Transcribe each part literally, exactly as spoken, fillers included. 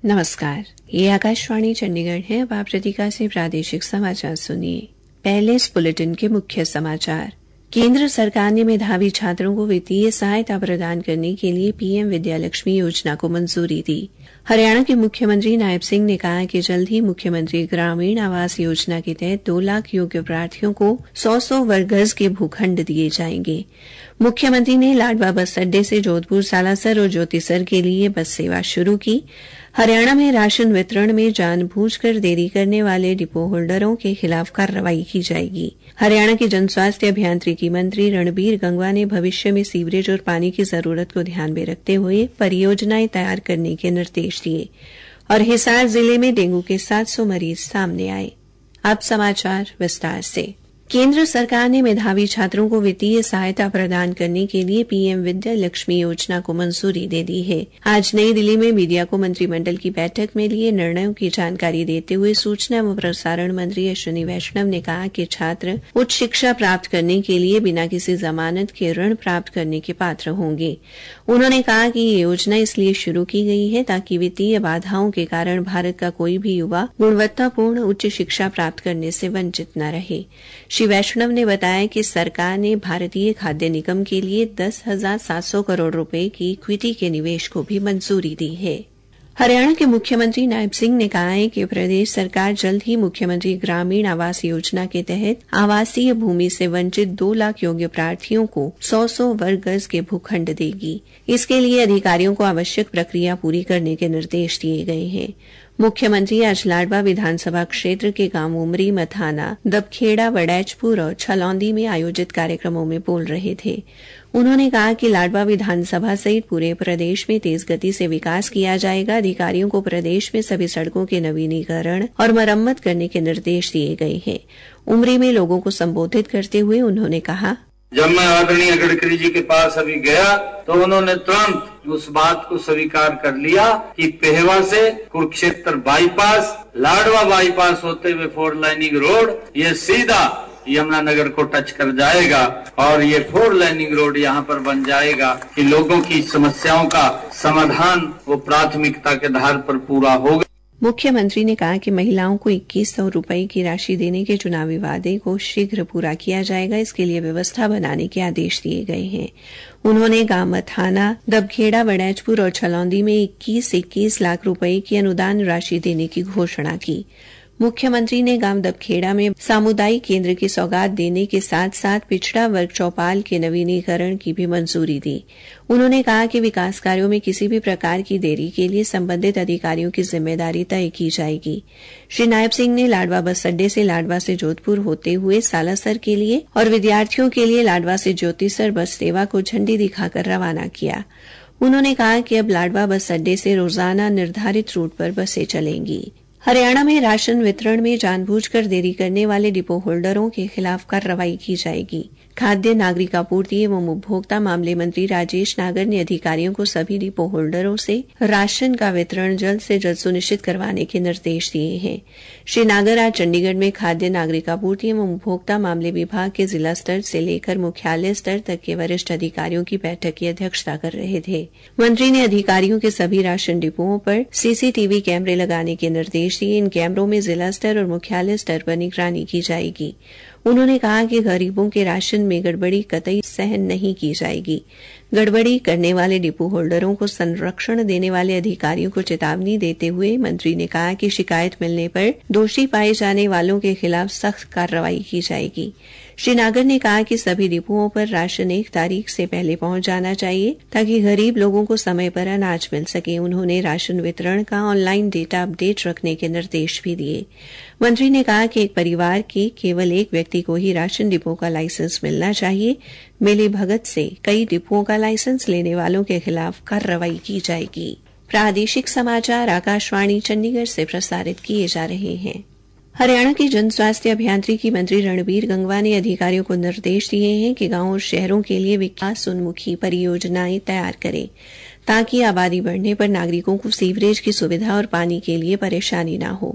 नमस्कार, ये आकाशवाणी चंडीगढ़ है। अब आप रतिका से प्रादेशिक समाचार सुनिए। पहले इस बुलेटिन के मुख्य समाचार। केंद्र सरकार ने मेधावी छात्रों को वित्तीय सहायता प्रदान करने के लिए पीएम विद्यालक्ष्मी योजना को मंजूरी दी। हरियाणा के मुख्यमंत्री नायब सिंह ने कहा कि जल्द ही मुख्यमंत्री ग्रामीण आवास योजना के तहत दो लाख योग्य प्रार्थियों को सौ सौ वर्ग गज के भूखंड दिए जाएंगे। मुख्यमंत्री ने लाडवा बस अड्डे से जोधपुर, सालासर और ज्योतिसर के लिए बस सेवा शुरू की। हरियाणा में राशन वितरण में जानबूझकर देरी करने वाले डिपो होल्डरों के खिलाफ कार्रवाई की जाएगी। हरियाणा के जन स्वास्थ्य अभियांत्रिकी मंत्री रणबीर गंगवा ने भविष्य में सीवरेज और पानी की जरूरत को ध्यान में रखते हुए परियोजनाएं तैयार करने के निर्देश दिए। और हिसार जिले में डेंगू के सात सौ मरीज सामने आए। अब समाचार विस्तार से। केंद्र सरकार ने मेधावी छात्रों को वित्तीय सहायता प्रदान करने के लिए पीएम विद्यालक्ष्मी योजना को मंजूरी दे दी है। आज नई दिल्ली में मीडिया को मंत्रिमंडल की बैठक में लिए निर्णयों की जानकारी देते हुए सूचना एवं प्रसारण मंत्री अश्विनी वैष्णव ने कहा कि छात्र उच्च शिक्षा प्राप्त करने के लिए बिना किसी जमानत के ऋण प्राप्त करने के पात्र होंगे। उन्होंने कहा कि ये योजना इसलिए शुरू की गई है ताकि वित्तीय बाधाओं के कारण भारत का कोई भी युवा गुणवत्तापूर्ण उच्च शिक्षा प्राप्त करने से वंचित न रहे। श्री वैष्णव ने बताया कि सरकार ने भारतीय खाद्य निगम के लिए दस हजार सात सौ करोड़ रुपए की इक्विटी के निवेश को भी मंजूरी दी है। हरियाणा के मुख्यमंत्री नायब सिंह ने कहा है कि प्रदेश सरकार जल्द ही मुख्यमंत्री ग्रामीण आवास योजना के तहत आवासीय भूमि से वंचित दो लाख योग्य प्रार्थियों को सौ सौ वर्ग गज के भूखंड देगी। इसके लिए अधिकारियों को आवश्यक प्रक्रिया पूरी करने के निर्देश दिए गए हैं। मुख्यमंत्री आज लाडवा विधानसभा क्षेत्र के गांव उमरी, मथाना, दबखेड़ा, वडैचपुर और छलौंदी में आयोजित कार्यक्रमों में बोल रहे थे। उन्होंने कहा कि लाडवा विधानसभा सहित पूरे प्रदेश में तेज गति से विकास किया जाएगा। अधिकारियों को प्रदेश में सभी सड़कों के नवीनीकरण और मरम्मत करने के निर्देश दिए गए हैं। उमरी में लोगों को संबोधित करते हुए उन्होंने कहा, जब मैं आदरणीय गडकरी जी के पास अभी गया तो उन्होंने तुरंत उस बात को स्वीकार कर लिया कि पेहवा से कुरुक्षेत्र बाईपास, लाडवा बाईपास होते हुए फोर लाइनिंग रोड ये सीधा यमुनानगर को टच कर जाएगा और ये फोर लाइनिंग रोड यहाँ पर बन जाएगा कि लोगों की समस्याओं का समाधान वो प्राथमिकता के आधार पर पूरा होगा। मुख्यमंत्री ने कहा कि महिलाओं को इक्कीस सौ रुपए की राशि देने के चुनावी वादे को शीघ्र पूरा किया जाएगा। इसके लिए व्यवस्था बनाने के आदेश दिए गए हैं। उन्होंने गांव मथाना, दबखेड़ा, वडैचपुर और छलौंदी में इक्कीस इक्कीस लाख रुपए की अनुदान राशि देने की घोषणा की। मुख्यमंत्री ने गांव दबखेड़ा में सामुदायिक केंद्र की सौगात देने के साथ साथ पिछड़ा वर्ग चौपाल के नवीनीकरण की भी मंजूरी दी। उन्होंने कहा कि विकास कार्यों में किसी भी प्रकार की देरी के लिए संबंधित अधिकारियों की जिम्मेदारी तय की जाएगी। श्री नायब सिंह ने लाडवा बस अड्डे से लाडवा से जोधपुर होते हुए सालासर के लिए और विद्यार्थियों के लिए लाडवा से ज्योतिसर बस सेवा को झंडी दिखाकर रवाना किया। उन्होंने कहा कि अब लाडवा बस अड्डे से रोजाना निर्धारित रूट पर बसें चलेंगी। हरियाणा में राशन वितरण में जानबूझकर देरी करने वाले डिपो होल्डरों के खिलाफ कार्रवाई की जाएगी। खाद्य नागरिक आपूर्ति एवं उपभोक्ता मामले मंत्री राजेश नागर ने अधिकारियों को सभी डिपो होल्डरों से राशन का वितरण जल्द से जल्द सुनिश्चित करवाने के निर्देश दिए हैं। श्री नागर आज चंडीगढ़ में खाद्य नागरिक आपूर्ति एवं उपभोक्ता मामले विभाग के जिला स्तर से लेकर मुख्यालय स्तर तक के वरिष्ठ अधिकारियों की बैठक की अध्यक्षता कर रहे थे। मंत्री ने अधिकारियों के सभी राशन डिपोओं पर सीसीटीवी कैमरे लगाने के निर्देश दिए। इन कैमरों में जिला स्तर और मुख्यालय स्तर पर निगरानी की जाएगी। उन्होंने कहा कि गरीबों के राशन में गड़बड़ी कतई सहन नहीं की जाएगी। गड़बड़ी करने वाले डिपो होल्डरों को संरक्षण देने वाले अधिकारियों को चेतावनी देते हुए मंत्री ने कहा कि शिकायत मिलने पर दोषी पाए जाने वालों के खिलाफ सख्त कार्रवाई की जाएगी। श्री नागर ने कहा कि सभी डिपोओं पर राशन एक तारीख से पहले पहुंच जाना चाहिए ताकि गरीब लोगों को समय पर अनाज मिल सके। उन्होंने राशन वितरण का ऑनलाइन डेटा अपडेट रखने के निर्देश भी दिए। मंत्री ने कहा कि एक परिवार के केवल एक व्यक्ति को ही राशन डिपो का लाइसेंस मिलना चाहिए। मिली भगत से कई डिपोओं का लाइसेंस लेने वालों के खिलाफ कार्रवाई की जाएगी। प्रादेशिक समाचार आकाशवाणी चंडीगढ़ से प्रसारित किए जा रहे हैं। हरियाणा के जन स्वास्थ्य अभियांत्रिकी मंत्री रणबीर गंगवा ने अधिकारियों को निर्देश दिए हैं कि गांव और शहरों के लिए विकास उन्मुखी परियोजनाएं तैयार करें ताकि आबादी बढ़ने पर नागरिकों को सीवरेज की सुविधा और पानी के लिए परेशानी न हो।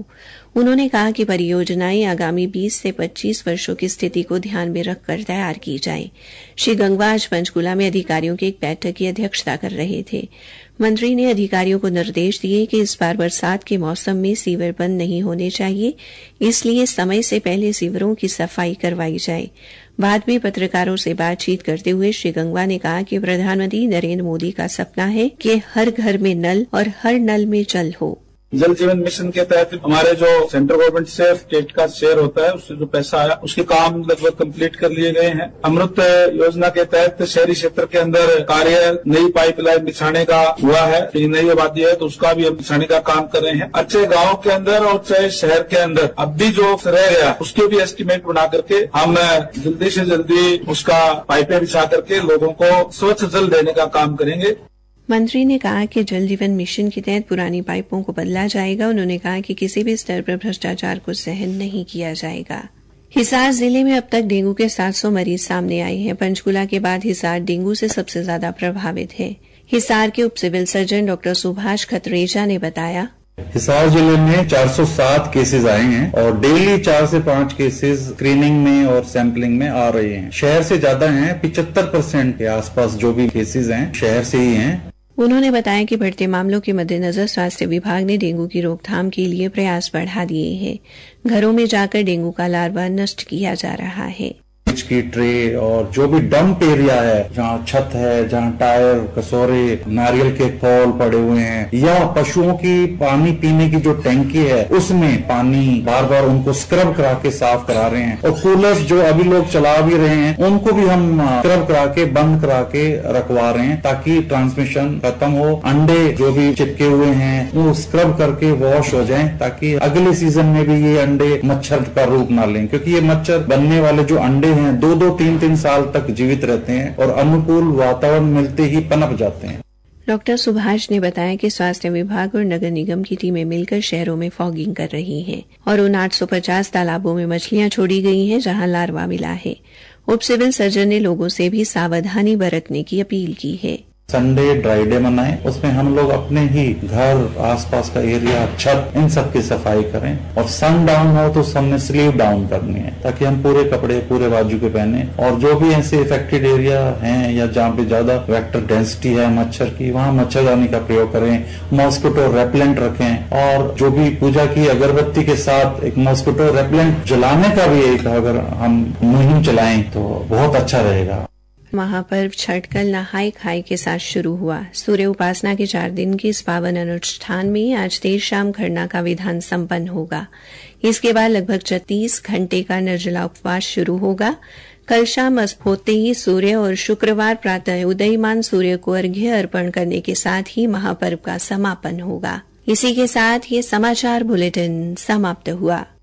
उन्होंने कहा कि परियोजनाएं आगामी बीस से पच्चीस वर्षों की स्थिति को ध्यान में रखकर तैयार की जाएं। श्री गंगवा आज पंचकूला में अधिकारियों की एक बैठक की अध्यक्षता कर रहे थे। मंत्री ने अधिकारियों को निर्देश दिए कि इस बार बरसात के मौसम में सीवर बंद नहीं होने चाहिए, इसलिए समय से पहले सीवरों की सफाई करवाई जाए। बाद में पत्रकारों से बातचीत करते हुए श्री गंगवा ने कहा कि प्रधानमंत्री नरेंद्र मोदी का सपना है कि हर घर में नल और हर नल में जल हो। जल जीवन मिशन के तहत हमारे जो सेंट्रल गवर्नमेंट से स्टेट का शेयर होता है, उससे जो पैसा आया उसके काम लगभग कंप्लीट कर लिए गए हैं। अमृत योजना के तहत शहरी क्षेत्र के अंदर कार्य नई पाइपलाइन बिछाने का हुआ है। नई आबादी है तो उसका भी हम बिछाने का काम कर रहे हैं। अच्छे गांव के अंदर और चाहे शहर के अंदर अब भी जो रह गया उसके भी एस्टीमेट बना करके हम जल्दी से जल्दी उसका पाइपें बिछा करके लोगों को स्वच्छ जल देने का काम करेंगे। मंत्री ने कहा कि जल जीवन मिशन के तहत पुरानी पाइपों को बदला जाएगा। उन्होंने कहा कि किसी भी स्तर पर भ्रष्टाचार को सहन नहीं किया जाएगा। हिसार जिले में अब तक डेंगू के सात सौ मरीज सामने आए हैं। पंचकूला के बाद हिसार डेंगू से सबसे ज्यादा प्रभावित है। हिसार के उप civil surgeon doctor Subhash Khatreja ने बताया, हिसार जिले में चार सौ सात केसेस आए हैं और डेली चार से पांच केसेस स्क्रीनिंग में और सैंपलिंग में आ रहे हैं। शहर से ज्यादा हैं, पिचहत्तर परसेंट के आसपास जो भी केसेस हैं शहर से ही हैं। उन्होंने बताया कि बढ़ते मामलों के मद्देनजर स्वास्थ्य विभाग ने डेंगू की रोकथाम के लिए प्रयास बढ़ा दिए हैं। घरों में जाकर डेंगू का लार्वा नष्ट किया जा रहा है। की ट्रे और जो भी डंप एरिया है, जहाँ छत है, जहाँ टायर, कसौरे, नारियल के फल पड़े हुए हैं, या पशुओं की पानी पीने की जो टैंकी है उसमें पानी बार बार उनको स्क्रब करा के साफ करा रहे हैं। और कूलर्स जो अभी लोग चला भी रहे हैं उनको भी हम स्क्रब करा के बंद करा के रखवा रहे हैं ताकि ट्रांसमिशन खत्म हो। अंडे जो भी चिपके हुए हैं वो स्क्रब करके वॉश हो जाएं ताकि अगले सीजन में भी ये अंडे मच्छर का रूप ना लें, क्योंकि ये मच्छर बनने वाले जो अंडे दो दो तीन तीन साल तक जीवित रहते हैं और अनुकूल वातावरण मिलते ही पनप जाते हैं। डॉक्टर सुभाष ने बताया कि स्वास्थ्य विभाग और नगर निगम की टीमें मिलकर शहरों में फॉगिंग कर रही हैं और उन आठ सौ पचास तालाबों में मछलियां छोड़ी गई हैं जहां लार्वा मिला है। उप सिविल सर्जन ने लोगों से भी सावधानी बरतने की अपील की है। संडे ड्राई डे मनाएं, उसमें हम लोग अपने ही घर, आसपास का एरिया, छत, इन सब की सफाई करें। और सन डाउन हो तो सबने स्लीव डाउन करनी है ताकि हम पूरे कपड़े पूरे बाजू के पहने। और जो भी ऐसे इफेक्टेड एरिया हैं या जहाँ पे ज्यादा वेक्टर डेंसिटी है मच्छर की, वहाँ मच्छरदानी का प्रयोग करें। मॉस्किटो रेपेलेंट रखें और जो भी पूजा की अगरबत्ती के साथ एक मॉस्किटो रेपेलेंट जलाने का भी एक अगर हम मुहिम चलाएं तो बहुत अच्छा रहेगा। महापर्व छठ कल नहाय खाय के साथ शुरू हुआ। सूर्य उपासना के चार दिन के इस पावन अनुष्ठान में आज देर शाम खरना का विधान संपन्न होगा। इसके बाद लगभग छत्तीस घंटे का निर्जला उपवास शुरू होगा। कल शाम अस्त होते ही सूर्य और शुक्रवार प्रातः उदयमान सूर्य को अर्घ्य अर्पण करने के साथ ही महापर्व का समापन होगा। इसी के साथ ये समाचार बुलेटिन समाप्त हुआ।